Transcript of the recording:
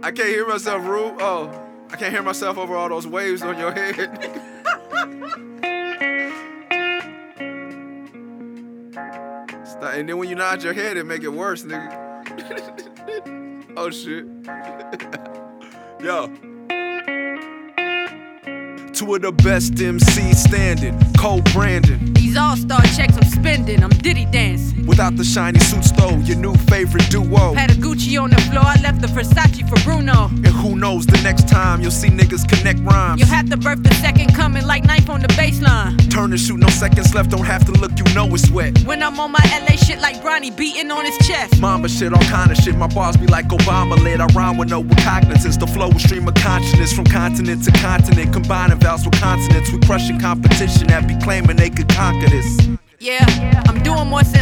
I can't hear myself, Rube. Oh, I can't hear myself over all those waves on your head. And then when you nod your head, it make it worse, nigga. Oh, shit. Yo. Two of the best MCs standing, co-branding. These all-star checks I'm spending, I'm Diddy dancing. Without the shiny suits though, your new favorite duo. Had a Gucci on the floor, I left the Versace for Bruno. And who knows, the next time you'll see niggas connect rhymes. You'll have to birth the second coming like knife on the baseline. Turn and shoot, no seconds left, don't have to look, you know it's wet. When I'm on my LA shit like Bronny beating on his chest. Mamba shit, all kind of shit, my bars be like Obama lit. I rhyme with no cognizance, the flow is stream of consciousness. From continent to continent, combining vowels with consonants. We crushing competition that be claiming they could conquer this. Yeah, I'm doing more since